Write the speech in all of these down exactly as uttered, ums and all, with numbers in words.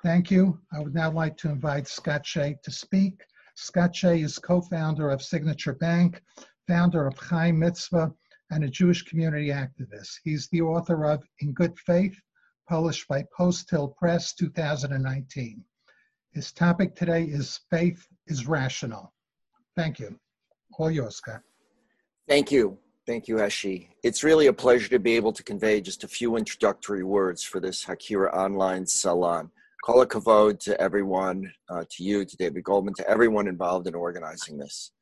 Thank you. I would now like to invite Scott Shea to speak. Scott Shea is co-founder of Signature Bank, founder of Chaim Mitzvah, and a Jewish community activist. He's the author of In Good Faith, published by Post Hill Press, two thousand nineteen. His topic today is Faith is Rational. Thank you. All yours, Scott. Thank you. Thank you, Heshi. It's really a pleasure to be able to convey just a few introductory words for this Hakira Online Salon. Kol hakavod to everyone, uh, to you, to David Goldman, to everyone involved in organizing this.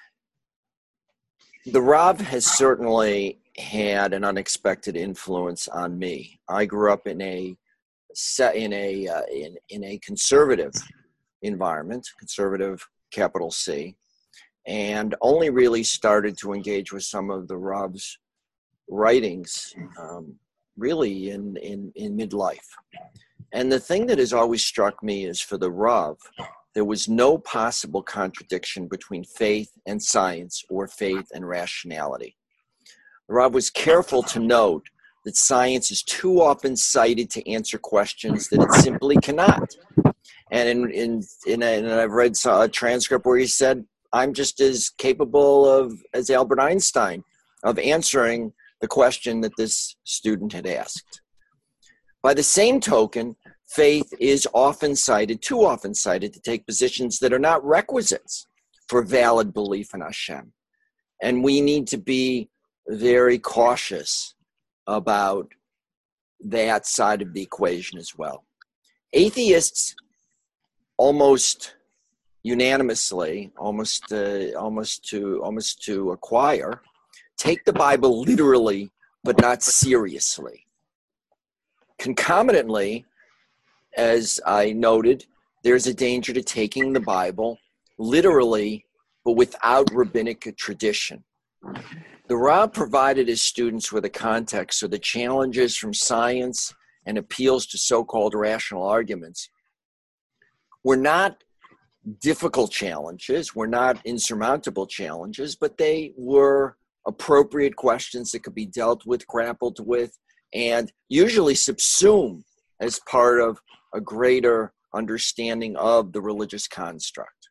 The Rav has certainly had an unexpected influence on me. I grew up in a in a uh, in, in a conservative environment, conservative capital C, and only really started to engage with some of the Rav's writings um, really in, in, in midlife. And the thing that has always struck me is for the Rav, there was no possible contradiction between faith and science or faith and rationality. The Rav was careful to note that science is too often cited to answer questions that it simply cannot. And in in, in, a, and I've read a transcript where he said, I'm just as capable of as Albert Einstein of answering the question that this student had asked. By the same token, faith is often cited, too often cited, to take positions that are not requisites for valid belief in Hashem. And we need to be very cautious about that side of the equation as well. Atheists almost unanimously, almost uh, almost to almost to acquire, take the Bible literally, but not seriously. Concomitantly, as I noted, there's a danger to taking the Bible literally, but without rabbinic tradition. The Rav provided his students with a context so the challenges from science and appeals to so-called rational arguments were not difficult challenges, were not insurmountable challenges, but they were appropriate questions that could be dealt with, grappled with, and usually subsumed as part of a greater understanding of the religious construct.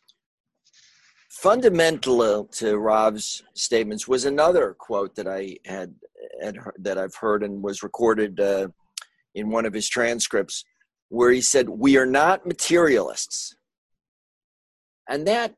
Fundamental to Rav's statements was another quote that I had, had that I've heard and was recorded uh, in one of his transcripts, where he said, "We are not materialists." And that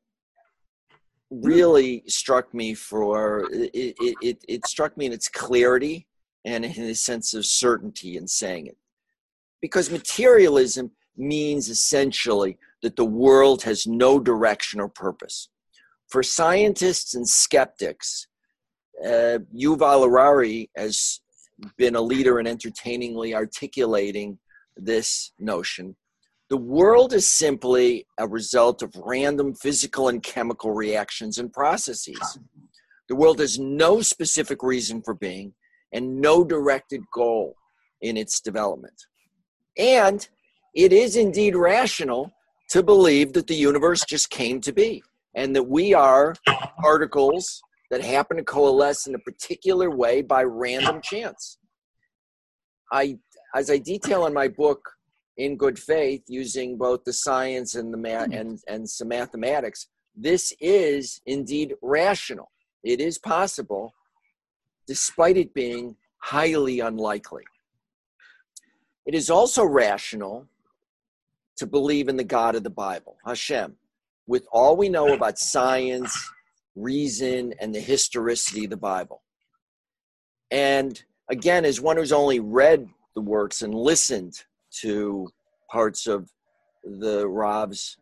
really struck me for, it, it, it, it struck me in its clarity and in a sense of certainty in saying it. Because materialism means essentially that the world has no direction or purpose. For scientists and skeptics, uh, Yuval Harari has been a leader in entertainingly articulating this notion. The world is simply a result of random physical and chemical reactions and processes. The world has no specific reason for being and no directed goal in its development. And it is indeed rational to believe that the universe just came to be and that we are particles that happen to coalesce in a particular way by random chance. I, as I detail in my book, In Good Faith, using both the science and the math and, and some mathematics, this is indeed rational. It is possible, despite it being highly unlikely. It is also rational to believe in the God of the Bible, Hashem, with all we know about science, reason, and the historicity of the Bible. And again, as one who's only read the works and listened to parts of the Rav's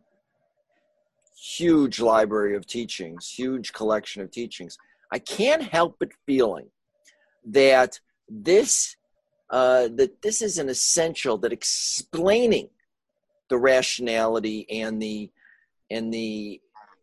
huge library of teachings, huge collection of teachings, I can't help but feeling that this uh, that this is an essential, that explaining the rationality and the and the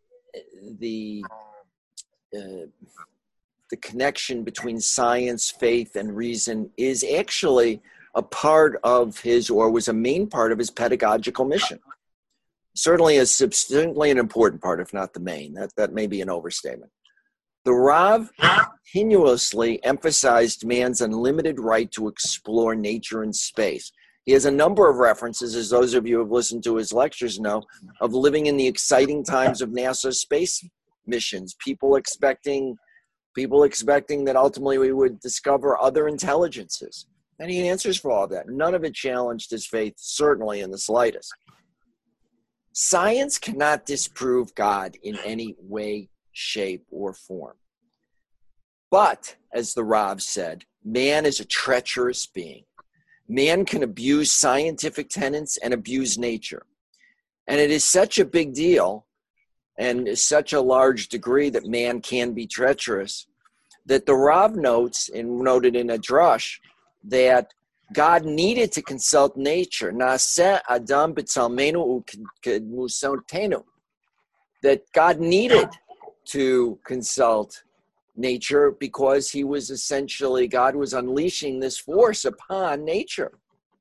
the uh, the connection between science, faith, and reason is actually a part of his, or was a main part of his pedagogical mission. Certainly a substantially an important part, if not the main. That, that may be an overstatement. The Rav continuously emphasized man's unlimited right to explore nature and space. He has a number of references, as those of you who have listened to his lectures know, of living in the exciting times of NASA space missions, people expecting, people expecting that ultimately we would discover other intelligences. And he answers for all of that. None of it challenged his faith, certainly in the slightest. Science cannot disprove God in any way, shape, or form. But, as the Rav said, man is a treacherous being. Man can abuse scientific tenets and abuse nature. And it is such a big deal and is such a large degree that man can be treacherous that the Rav notes, and noted in a drush, that God needed to consult nature. Naseh Adam b'tzalmenu u'k'musotenu. That God needed to consult nature because he was essentially, God was unleashing this force upon nature.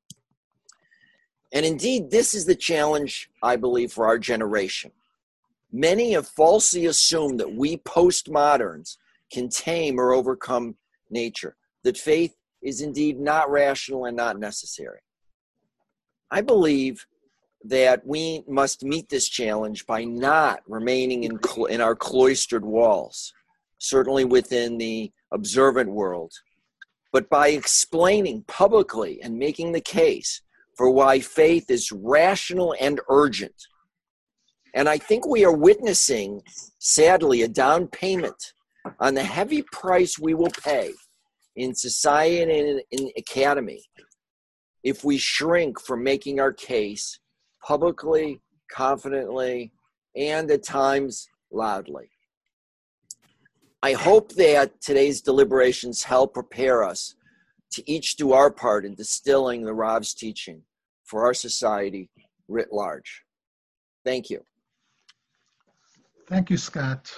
And indeed, this is the challenge, I believe, for our generation. Many have falsely assumed that we postmoderns can tame or overcome nature, that faith is indeed not rational and not necessary. I believe that we must meet this challenge by not remaining in, clo- in our cloistered walls, certainly within the observant world, but by explaining publicly and making the case for why faith is rational and urgent. And I think we are witnessing, sadly, a down payment on the heavy price we will pay in society and in, in academy if we shrink from making our case publicly, confidently, and at times loudly. I hope that today's deliberations help prepare us to each do our part in distilling the Rav's teaching for our society writ large. Thank you. Thank you, Scott.